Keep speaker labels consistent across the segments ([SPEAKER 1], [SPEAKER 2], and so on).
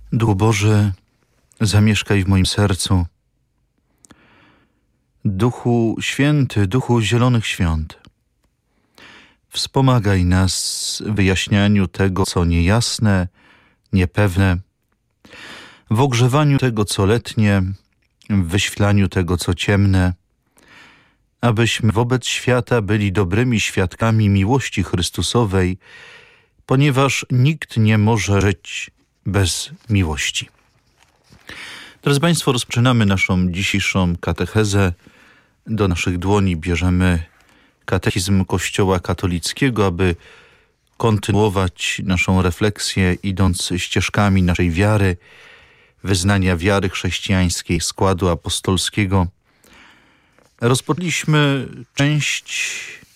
[SPEAKER 1] Duchu Boży, zamieszkaj w moim sercu. Duchu Święty, Duchu Zielonych Świąt, wspomagaj nas w wyjaśnianiu tego, co niejasne, niepewne, w ogrzewaniu tego, co letnie, w wyświetlaniu tego, co ciemne, abyśmy wobec świata byli dobrymi świadkami miłości Chrystusowej, ponieważ nikt nie może żyć bez miłości. Drodzy Państwo, rozpoczynamy naszą dzisiejszą katechezę. Do naszych dłoni bierzemy katechizm Kościoła katolickiego, aby kontynuować naszą refleksję, idąc ścieżkami naszej wiary, wyznania wiary chrześcijańskiej, składu apostolskiego. Rozpoczęliśmy część,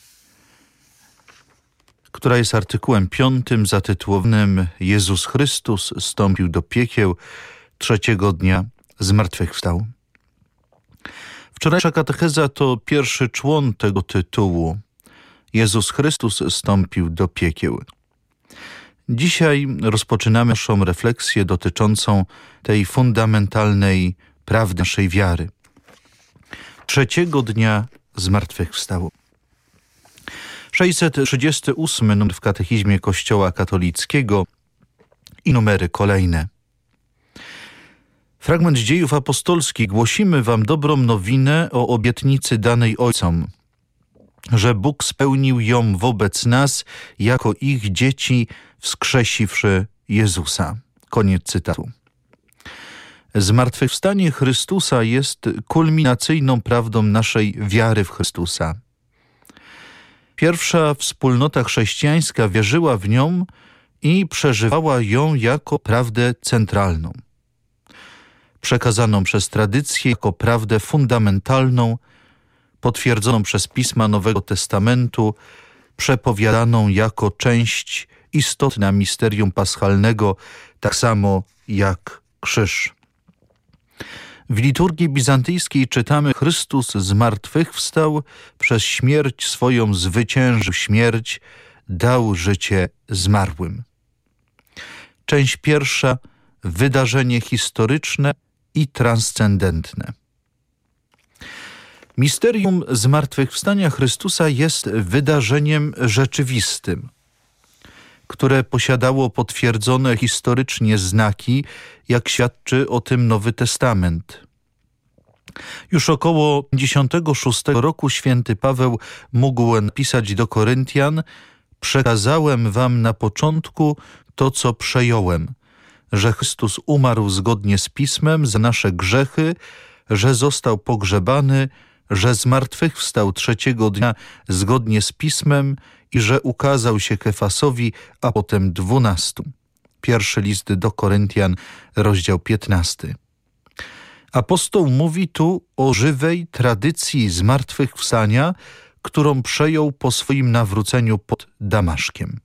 [SPEAKER 1] która jest artykułem 5 zatytułowanym Jezus Chrystus zstąpił do piekieł, trzeciego dnia zmartwychwstał. Wczorajsza katecheza to pierwszy człon tego tytułu. Jezus Chrystus zstąpił do piekieł. Dzisiaj rozpoczynamy naszą refleksję dotyczącą tej fundamentalnej prawdy naszej wiary. Trzeciego dnia zmartwychwstał. 638 numer w katechizmie Kościoła katolickiego i numery kolejne. Fragment Dziejów Apostolskich. Głosimy wam dobrą nowinę o obietnicy danej ojcom, że Bóg spełnił ją wobec nas jako ich dzieci, wskrzesiwszy Jezusa. Koniec cytatu. Zmartwychwstanie Chrystusa jest kulminacyjną prawdą naszej wiary w Chrystusa. Pierwsza wspólnota chrześcijańska wierzyła w nią i przeżywała ją jako prawdę centralną, przekazaną przez tradycję jako prawdę fundamentalną, potwierdzoną przez pisma Nowego Testamentu, przepowiadaną jako część istotna misterium paschalnego, tak samo jak krzyż. W liturgii bizantyjskiej czytamy: Chrystus zmartwychwstał, przez śmierć swoją zwyciężył śmierć, dał życie zmarłym. Część pierwsza. Wydarzenie historyczne i transcendentne. Misterium zmartwychwstania Chrystusa jest wydarzeniem rzeczywistym, które posiadało potwierdzone historycznie znaki, jak świadczy o tym Nowy Testament. Już około 56 roku święty Paweł mógł napisać do Koryntian: przekazałem wam na początku to, co przejąłem, że Chrystus umarł zgodnie z Pismem za nasze grzechy, że został pogrzebany, że zmartwychwstał trzeciego dnia zgodnie z Pismem i że ukazał się Kefasowi, a potem 12. Pierwszy list do Koryntian, rozdział 15. Apostoł mówi tu o żywej tradycji zmartwychwstania, którą przejął po swoim nawróceniu pod Damaszkiem.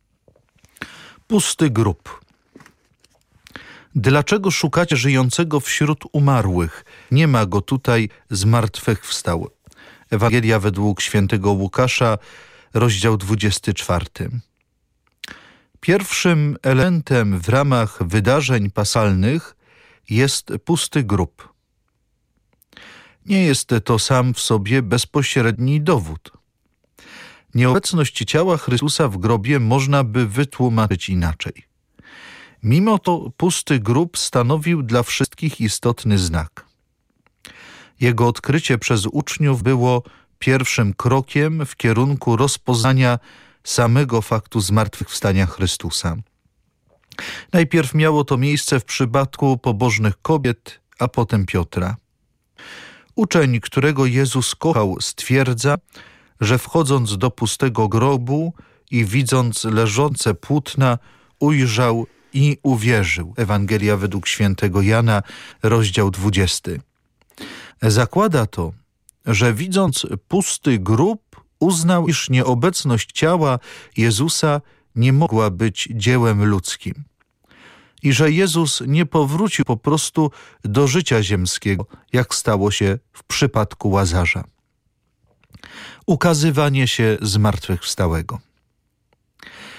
[SPEAKER 1] Pusty grób. Dlaczego szukacie żyjącego wśród umarłych? Nie ma go tutaj, zmartwychwstał. Ewangelia według świętego Łukasza, rozdział 24. Pierwszym elementem w ramach wydarzeń paschalnych jest pusty grób. Nie jest to sam w sobie bezpośredni dowód. Nieobecność ciała Chrystusa w grobie można by wytłumaczyć inaczej. Mimo to pusty grób stanowił dla wszystkich istotny znak. Jego odkrycie przez uczniów było pierwszym krokiem w kierunku rozpoznania samego faktu zmartwychwstania Chrystusa. Najpierw miało to miejsce w przypadku pobożnych kobiet, a potem Piotra. Uczeń, którego Jezus kochał, stwierdza, że wchodząc do pustego grobu i widząc leżące płótna, ujrzał i uwierzył. Ewangelia według świętego Jana, rozdział 20. Zakłada to, że widząc pusty grób, uznał, iż nieobecność ciała Jezusa nie mogła być dziełem ludzkim i że Jezus nie powrócił po prostu do życia ziemskiego, jak stało się w przypadku Łazarza. Ukazywanie się zmartwychwstałego.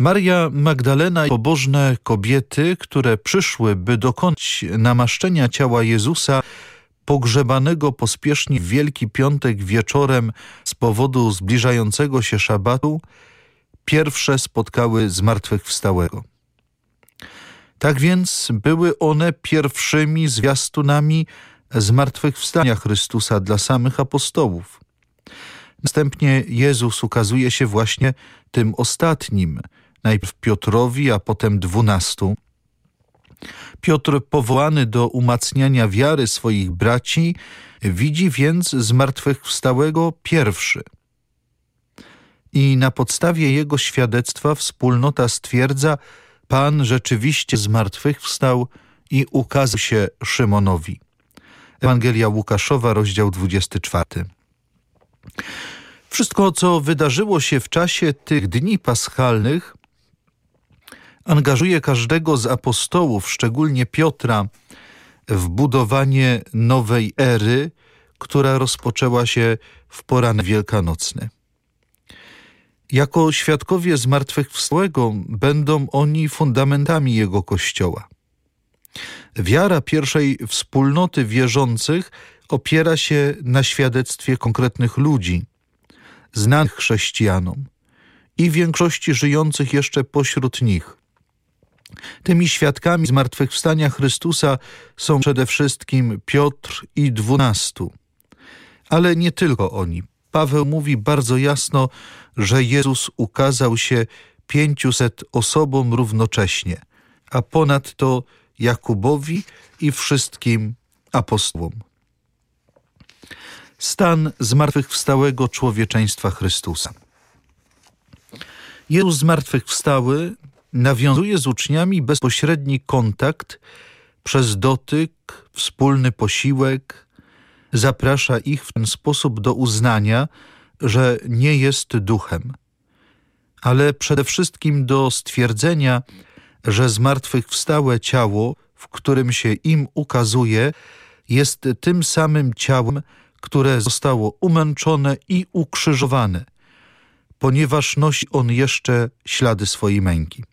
[SPEAKER 1] Maria Magdalena i pobożne kobiety, które przyszły, by dokonać namaszczenia ciała Jezusa, pogrzebanego pospiesznie w Wielki Piątek wieczorem z powodu zbliżającego się szabatu, pierwsze spotkały zmartwychwstałego. Tak więc były one pierwszymi zwiastunami zmartwychwstania Chrystusa dla samych apostołów. Następnie Jezus ukazuje się właśnie tym ostatnim, najpierw Piotrowi, a potem 12. Piotr, powołany do umacniania wiary swoich braci, widzi więc zmartwychwstałego pierwszy. I na podstawie jego świadectwa wspólnota stwierdza: Pan rzeczywiście zmartwychwstał i ukazał się Szymonowi. Ewangelia Łukaszowa, rozdział 24. Wszystko, co wydarzyło się w czasie tych dni paschalnych, angażuje każdego z apostołów, szczególnie Piotra, w budowanie nowej ery, która rozpoczęła się w poranek wielkanocny. Jako świadkowie zmartwychwstałego będą oni fundamentami jego Kościoła. Wiara pierwszej wspólnoty wierzących opiera się na świadectwie konkretnych ludzi, znanych chrześcijanom i większości żyjących jeszcze pośród nich. Tymi świadkami zmartwychwstania Chrystusa są przede wszystkim Piotr i 12. Ale nie tylko oni. Paweł mówi bardzo jasno, że Jezus ukazał się 500 osobom równocześnie, a ponadto Jakubowi i wszystkim apostołom. Stan zmartwychwstałego człowieczeństwa Chrystusa. Jezus zmartwychwstały nawiązuje z uczniami bezpośredni kontakt przez dotyk, wspólny posiłek, zaprasza ich w ten sposób do uznania, że nie jest duchem, ale przede wszystkim do stwierdzenia, że zmartwychwstałe ciało, w którym się im ukazuje, jest tym samym ciałem, które zostało umęczone i ukrzyżowane, ponieważ nosi on jeszcze ślady swojej męki.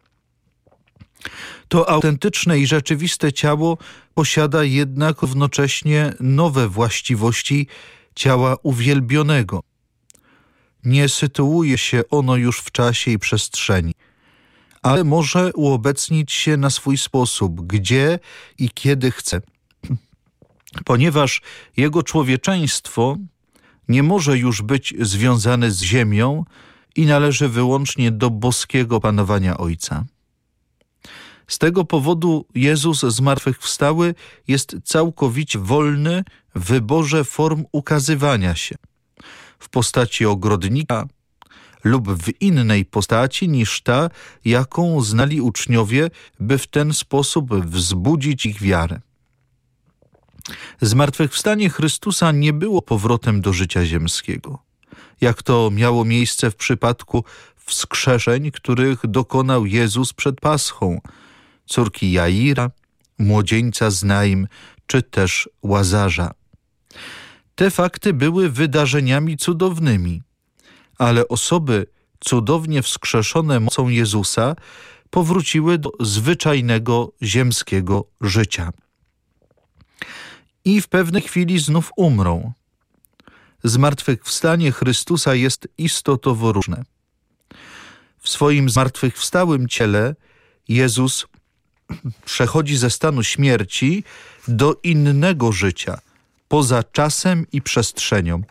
[SPEAKER 1] To autentyczne i rzeczywiste ciało posiada jednak równocześnie nowe właściwości ciała uwielbionego. Nie sytuuje się ono już w czasie i przestrzeni, ale może uobecnić się na swój sposób, gdzie i kiedy chce, ponieważ jego człowieczeństwo nie może już być związane z ziemią i należy wyłącznie do boskiego panowania Ojca. Z tego powodu Jezus zmartwychwstały jest całkowicie wolny w wyborze form ukazywania się, w postaci ogrodnika lub w innej postaci niż ta, jaką znali uczniowie, by w ten sposób wzbudzić ich wiarę. Zmartwychwstanie Chrystusa nie było powrotem do życia ziemskiego, jak to miało miejsce w przypadku wskrzeszeń, których dokonał Jezus przed Paschą, córki Jaira, młodzieńca z Naim, czy też Łazarza. Te fakty były wydarzeniami cudownymi, ale osoby cudownie wskrzeszone mocą Jezusa powróciły do zwyczajnego ziemskiego życia. I w pewnej chwili znów umrą. Zmartwychwstanie Chrystusa jest istotowo różne. W swoim zmartwychwstałym ciele Jezus przechodzi ze stanu śmierci do innego życia, poza czasem i przestrzenią.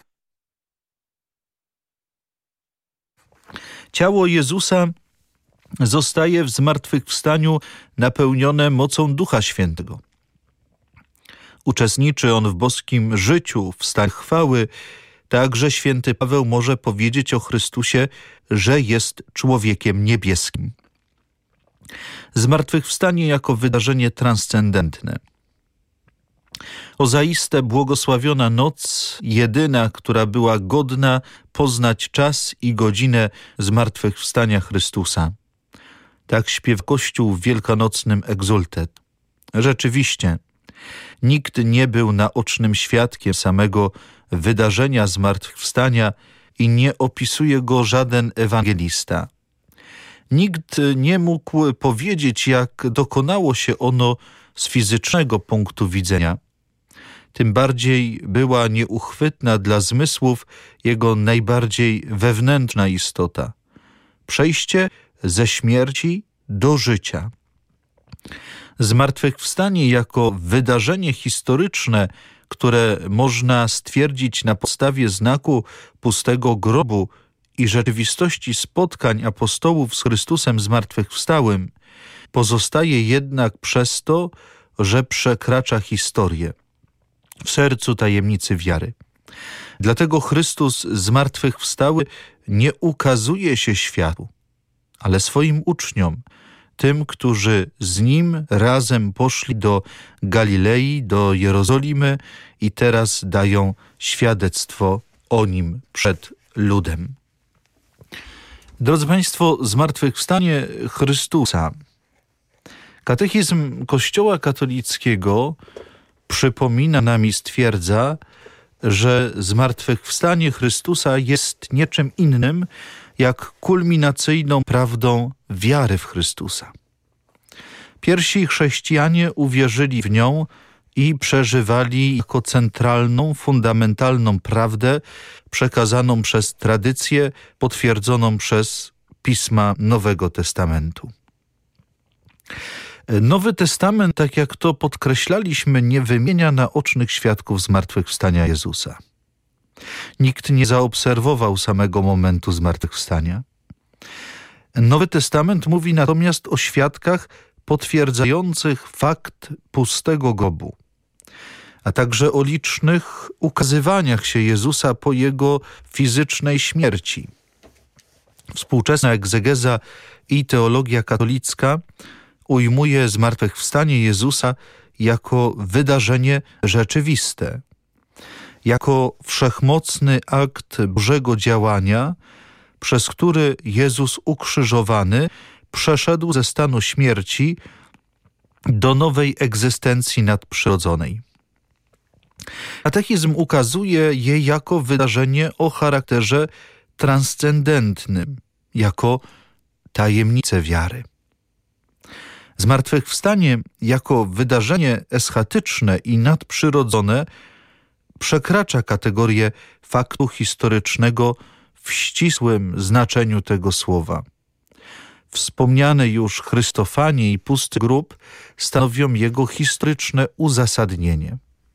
[SPEAKER 1] Ciało Jezusa zostaje w zmartwychwstaniu napełnione mocą Ducha Świętego. Uczestniczy on w boskim życiu, w stanie chwały, także święty Paweł może powiedzieć o Chrystusie, że jest człowiekiem niebieskim. Zmartwychwstanie jako wydarzenie transcendentne. O zaiste błogosławiona noc, jedyna, która była godna poznać czas i godzinę zmartwychwstania Chrystusa. Tak śpiewa Kościół w wielkanocnym egzultet. Rzeczywiście, nikt nie był naocznym świadkiem samego wydarzenia zmartwychwstania i nie opisuje go żaden ewangelista. Nikt nie mógł powiedzieć, jak dokonało się ono z fizycznego punktu widzenia. Tym bardziej była nieuchwytna dla zmysłów jego najbardziej wewnętrzna istota. Przejście ze śmierci do życia. Zmartwychwstanie jako wydarzenie historyczne, które można stwierdzić na podstawie znaku pustego grobu i rzeczywistości spotkań apostołów z Chrystusem zmartwychwstałym, pozostaje jednak przez to, że przekracza historię w sercu tajemnicy wiary. Dlatego Chrystus zmartwychwstały nie ukazuje się światu, ale swoim uczniom, tym, którzy z Nim razem poszli do Galilei, do Jerozolimy i teraz dają świadectwo o Nim przed ludem. Drodzy Państwo, zmartwychwstanie Chrystusa. Katechizm Kościoła katolickiego przypomina nam i stwierdza, że zmartwychwstanie Chrystusa jest niczym innym jak kulminacyjną prawdą wiary w Chrystusa. Pierwsi chrześcijanie uwierzyli w nią i przeżywali jako centralną, fundamentalną prawdę przekazaną przez tradycję, potwierdzoną przez pisma Nowego Testamentu. Nowy Testament, tak jak to podkreślaliśmy, nie wymienia naocznych świadków zmartwychwstania Jezusa. Nikt nie zaobserwował samego momentu zmartwychwstania. Nowy Testament mówi natomiast o świadkach potwierdzających fakt pustego grobu, a także o licznych ukazywaniach się Jezusa po Jego fizycznej śmierci. Współczesna egzegeza i teologia katolicka ujmuje zmartwychwstanie Jezusa jako wydarzenie rzeczywiste, jako wszechmocny akt Bożego działania, przez który Jezus ukrzyżowany przeszedł ze stanu śmierci do nowej egzystencji nadprzyrodzonej. Katechizm ukazuje je jako wydarzenie o charakterze transcendentnym, jako tajemnicę wiary. Zmartwychwstanie jako wydarzenie eschatyczne i nadprzyrodzone przekracza kategorię faktu historycznego w ścisłym znaczeniu tego słowa. Wspomniane już Chrystofanie i pusty grób stanowią jego historyczne uzasadnienie.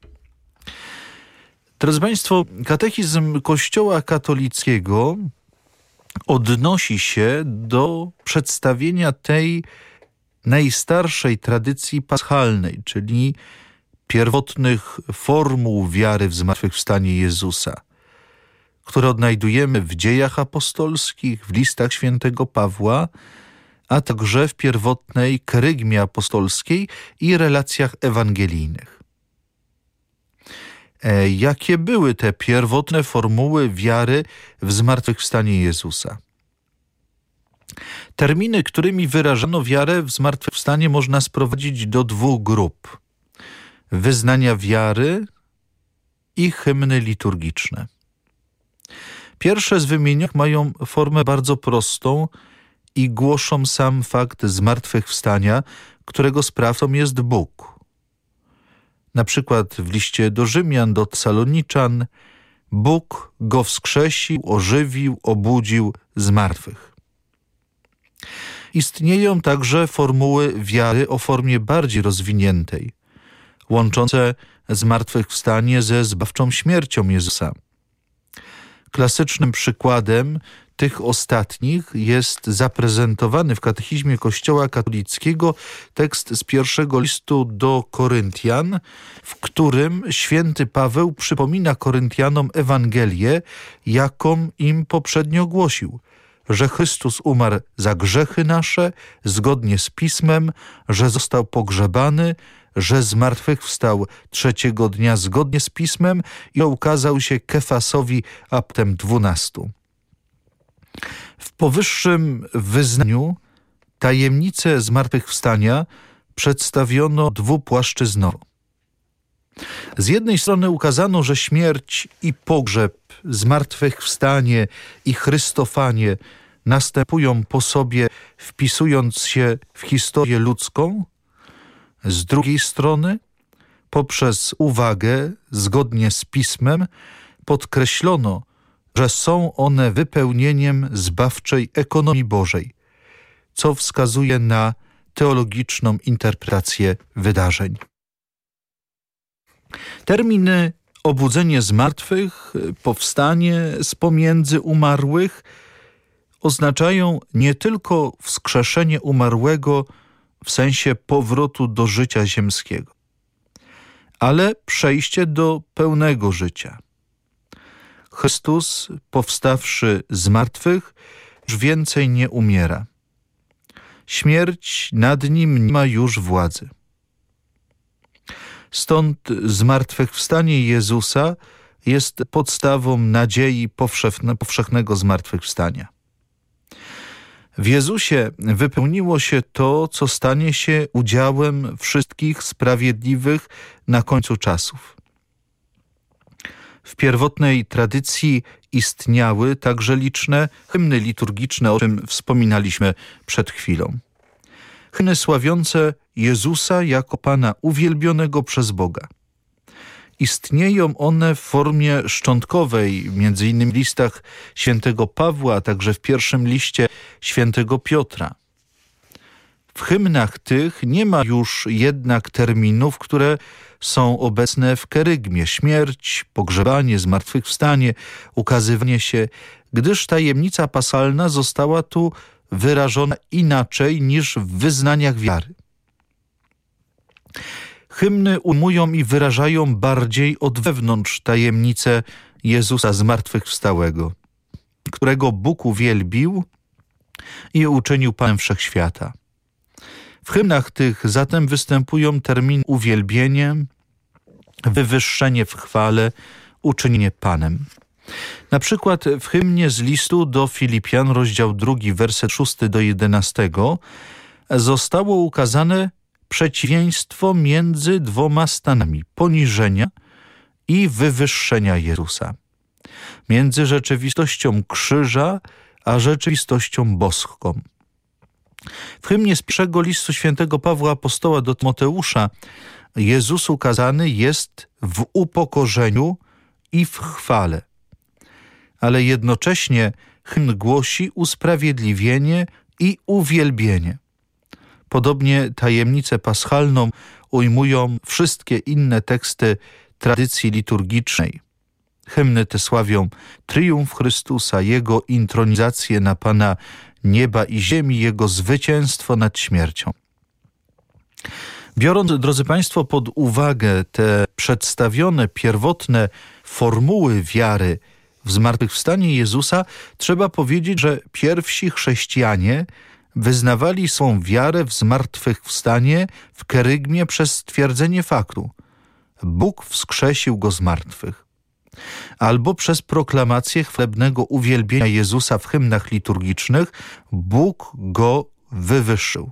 [SPEAKER 1] Drodzy Państwo, katechizm Kościoła katolickiego odnosi się do przedstawienia tej najstarszej tradycji paschalnej, czyli pierwotnych formuł wiary w zmartwychwstanie Jezusa, które odnajdujemy w dziejach apostolskich, w listach świętego Pawła, a także w pierwotnej kerygmie apostolskiej i relacjach ewangelijnych. Jakie były te pierwotne formuły wiary w zmartwychwstanie Jezusa? Terminy, którymi wyrażano wiarę w zmartwychwstanie, można sprowadzić do dwóch grup: wyznania wiary i hymny liturgiczne. Pierwsze z wymienionych mają formę bardzo prostą i głoszą sam fakt zmartwychwstania, którego sprawcą jest Bóg. Na przykład w liście do Rzymian, do Tesaloniczan: Bóg go wskrzesił, ożywił, obudził z martwych. Istnieją także formuły wiary o formie bardziej rozwiniętej, łączące zmartwychwstanie ze zbawczą śmiercią Jezusa. Klasycznym przykładem tych ostatnich jest zaprezentowany w katechizmie Kościoła katolickiego tekst z pierwszego listu do Koryntian, w którym święty Paweł przypomina Koryntianom Ewangelię, jaką im poprzednio głosił, że Chrystus umarł za grzechy nasze, zgodnie z Pismem, że został pogrzebany, że zmartwychwstał trzeciego dnia zgodnie z Pismem i ukazał się Kefasowi, a potem 12. W powyższym wyznaniu tajemnicę zmartwychwstania przedstawiono dwupłaszczyznowo. Z jednej strony ukazano, że śmierć i pogrzeb, zmartwychwstanie i Chrystofanie następują po sobie, wpisując się w historię ludzką. Z drugiej strony, poprzez uwagę, zgodnie z Pismem, podkreślono, że są one wypełnieniem zbawczej ekonomii Bożej, co wskazuje na teologiczną interpretację wydarzeń. Terminy obudzenie z martwych, powstanie z pomiędzy umarłych oznaczają nie tylko wskrzeszenie umarłego w sensie powrotu do życia ziemskiego, ale przejście do pełnego życia. Chrystus, powstawszy z martwych, już więcej nie umiera. Śmierć nad nim nie ma już władzy. Stąd zmartwychwstanie Jezusa jest podstawą nadziei powszechnego zmartwychwstania. W Jezusie wypełniło się to, co stanie się udziałem wszystkich sprawiedliwych na końcu czasów. W pierwotnej tradycji istniały także liczne hymny liturgiczne, o czym wspominaliśmy przed chwilą. Hymny sławiące Jezusa jako Pana uwielbionego przez Boga. Istnieją one w formie szczątkowej, między innymi w listach świętego Pawła, a także w pierwszym liście świętego Piotra. W hymnach tych nie ma już jednak terminów, które są obecne w kerygmie: śmierć, pogrzebanie, zmartwychwstanie, ukazywanie się, gdyż tajemnica paschalna została tu wyrażona inaczej niż w wyznaniach wiary. Hymny ujmują i wyrażają bardziej od wewnątrz tajemnicę Jezusa zmartwychwstałego, którego Bóg uwielbił i uczynił Panem Wszechświata. W hymnach tych zatem występują terminy uwielbienie, wywyższenie w chwale, uczynienie Panem. Na przykład w hymnie z listu do Filipian, rozdział 2, werset 6 do 11, zostało ukazane przeciwieństwo między dwoma stanami poniżenia i wywyższenia Jezusa, między rzeczywistością krzyża a rzeczywistością boską. W hymnie z pierwszego listu świętego Pawła Apostoła do Tymoteusza Jezus ukazany jest w upokorzeniu i w chwale, ale jednocześnie hymn głosi usprawiedliwienie i uwielbienie. Podobnie tajemnicę paschalną ujmują wszystkie inne teksty tradycji liturgicznej. Hymny te sławią triumf Chrystusa, Jego intronizację na Pana nieba i ziemi, Jego zwycięstwo nad śmiercią. Biorąc, drodzy Państwo, pod uwagę te przedstawione pierwotne formuły wiary w zmartwychwstanie Jezusa, trzeba powiedzieć, że pierwsi chrześcijanie wyznawali swą wiarę w zmartwychwstanie w kerygmie przez stwierdzenie faktu: Bóg wskrzesił Go z martwych. Albo przez proklamację chwalebnego uwielbienia Jezusa w hymnach liturgicznych: Bóg Go wywyższył.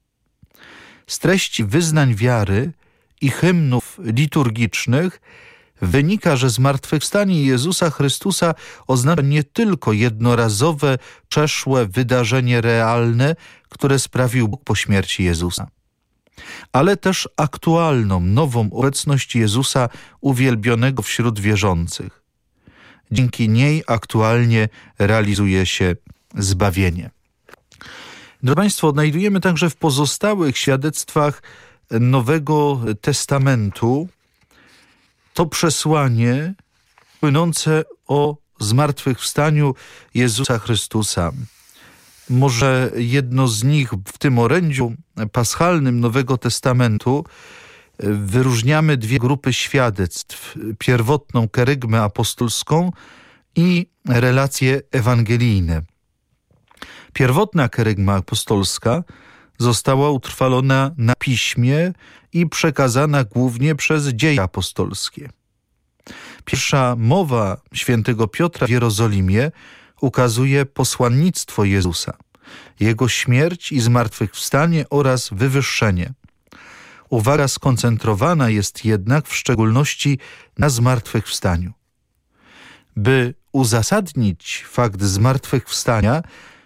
[SPEAKER 1] Z treści wyznań wiary i hymnów liturgicznych wynika, że zmartwychwstanie Jezusa Chrystusa oznacza nie tylko jednorazowe, przeszłe wydarzenie realne, które sprawił Bóg po śmierci Jezusa, ale też aktualną, nową obecność Jezusa uwielbionego wśród wierzących. Dzięki niej aktualnie realizuje się zbawienie. Drodzy Państwo, odnajdujemy także w pozostałych świadectwach Nowego Testamentu to przesłanie płynące o zmartwychwstaniu Jezusa Chrystusa. Może jedno z nich w tym orędziu paschalnym Nowego Testamentu wyróżniamy dwie grupy świadectw: pierwotną kerygmę apostolską i relacje ewangelijne. Pierwotna kerygma apostolska została utrwalona na piśmie i przekazana głównie przez dzieje apostolskie. Pierwsza mowa świętego Piotra w Jerozolimie ukazuje posłannictwo Jezusa, Jego śmierć i zmartwychwstanie oraz wywyższenie. Uwaga skoncentrowana jest jednak w szczególności na zmartwychwstaniu. By uzasadnić fakt zmartwychwstania,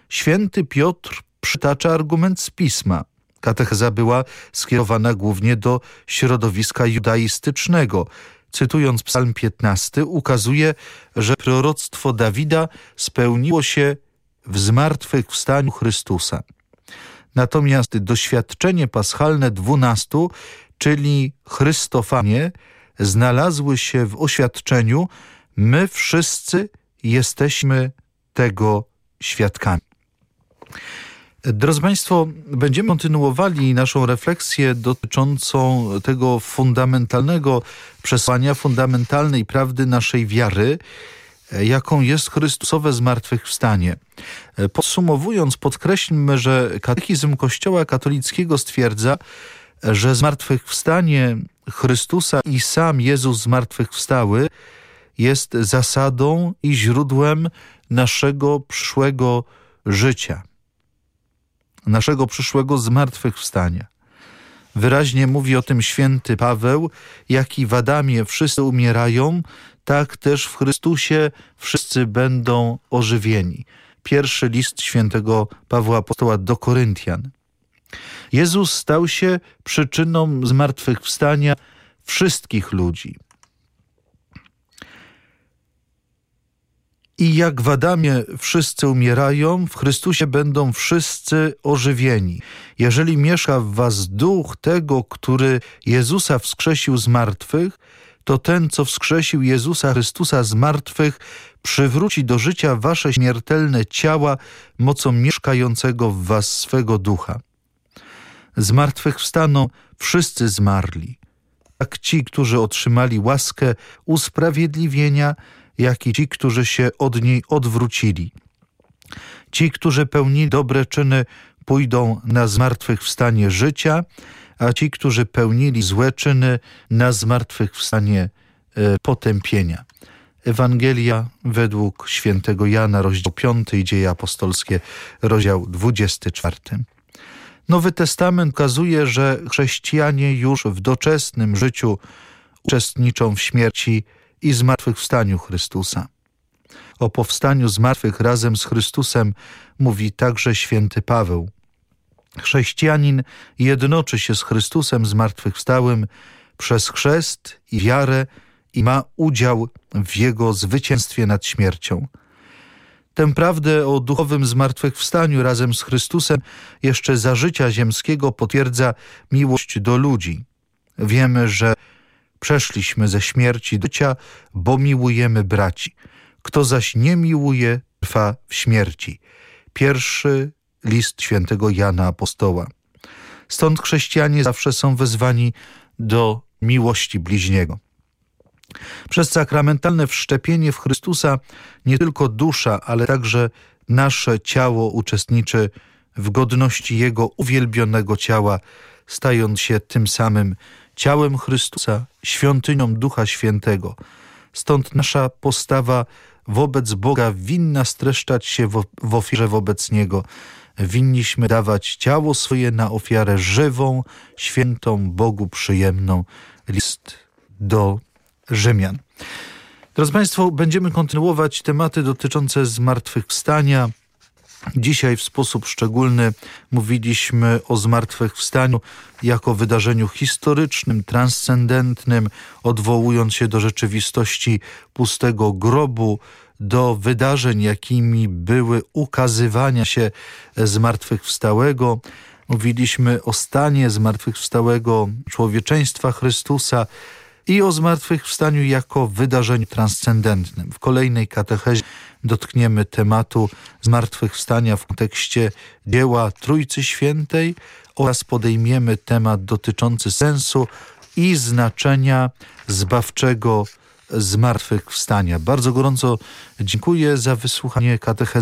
[SPEAKER 1] święty Piotr przytacza argument z Pisma. Katecheza była skierowana głównie do środowiska judaistycznego. Cytując Psalm 15, ukazuje, że proroctwo Dawida spełniło się w zmartwychwstaniu Chrystusa. Natomiast doświadczenie paschalne 12, czyli Chrystofanie, znalazły się w oświadczeniu: my wszyscy jesteśmy tego świadkami. Drodzy Państwo, będziemy kontynuowali naszą refleksję dotyczącą tego fundamentalnego przesłania, fundamentalnej prawdy naszej wiary, jaką jest Chrystusowe zmartwychwstanie. Podsumowując, podkreślmy, że katechizm Kościoła katolickiego stwierdza, że zmartwychwstanie Chrystusa i sam Jezus zmartwychwstały jest zasadą i źródłem naszego przyszłego życia, naszego przyszłego zmartwychwstania. Wyraźnie mówi o tym święty Paweł: jak i w Adamie wszyscy umierają, tak też w Chrystusie wszyscy będą ożywieni. Pierwszy list świętego Pawła Apostoła do Koryntian. Jezus stał się przyczyną zmartwychwstania wszystkich ludzi. I jak w Adamie wszyscy umierają, w Chrystusie będą wszyscy ożywieni. Jeżeli mieszka w was duch tego, który Jezusa wskrzesił z martwych, to ten, co wskrzesił Jezusa Chrystusa z martwych, przywróci do życia wasze śmiertelne ciała mocą mieszkającego w was swego ducha. Zmartwychwstaną wszyscy zmarli, tak ci, którzy otrzymali łaskę usprawiedliwienia, jak i ci, którzy się od niej odwrócili. Ci, którzy pełnili dobre czyny, pójdą na zmartwychwstanie życia, a ci, którzy pełnili złe czyny, na zmartwychwstanie potępienia. Ewangelia według świętego Jana, rozdział 5 i Dzieje apostolskie, rozdział 24. Nowy Testament ukazuje, że chrześcijanie już w doczesnym życiu uczestniczą w śmierci i zmartwychwstaniu Chrystusa. O powstaniu z martwych razem z Chrystusem mówi także święty Paweł. Chrześcijanin jednoczy się z Chrystusem zmartwychwstałym przez chrzest i wiarę i ma udział w Jego zwycięstwie nad śmiercią. Tę prawdę o duchowym zmartwychwstaniu razem z Chrystusem jeszcze za życia ziemskiego potwierdza miłość do ludzi. Wiemy, że przeszliśmy ze śmierci do życia, bo miłujemy braci. Kto zaś nie miłuje, trwa w śmierci. Pierwszy list świętego Jana Apostoła. Stąd chrześcijanie zawsze są wezwani do miłości bliźniego. Przez sakramentalne wszczepienie w Chrystusa nie tylko dusza, ale także nasze ciało uczestniczy w godności Jego uwielbionego ciała, stając się tym samym ciałem Chrystusa, świątynią Ducha Świętego. Stąd nasza postawa wobec Boga winna streszczać się w ofierze wobec Niego. Winniśmy dawać ciało swoje na ofiarę żywą, świętą, Bogu przyjemną. List do Rzymian. Drodzy Państwo, będziemy kontynuować tematy dotyczące zmartwychwstania. Dzisiaj w sposób szczególny mówiliśmy o zmartwychwstaniu jako wydarzeniu historycznym, transcendentnym, odwołując się do rzeczywistości pustego grobu, do wydarzeń, jakimi były ukazywania się zmartwychwstałego. Mówiliśmy o stanie zmartwychwstałego człowieczeństwa Chrystusa i o zmartwychwstaniu jako wydarzeniu transcendentnym. W kolejnej katechezie dotkniemy tematu zmartwychwstania w kontekście dzieła Trójcy Świętej oraz podejmiemy temat dotyczący sensu i znaczenia zbawczego zmartwychwstania. Bardzo gorąco dziękuję za wysłuchanie katechezy.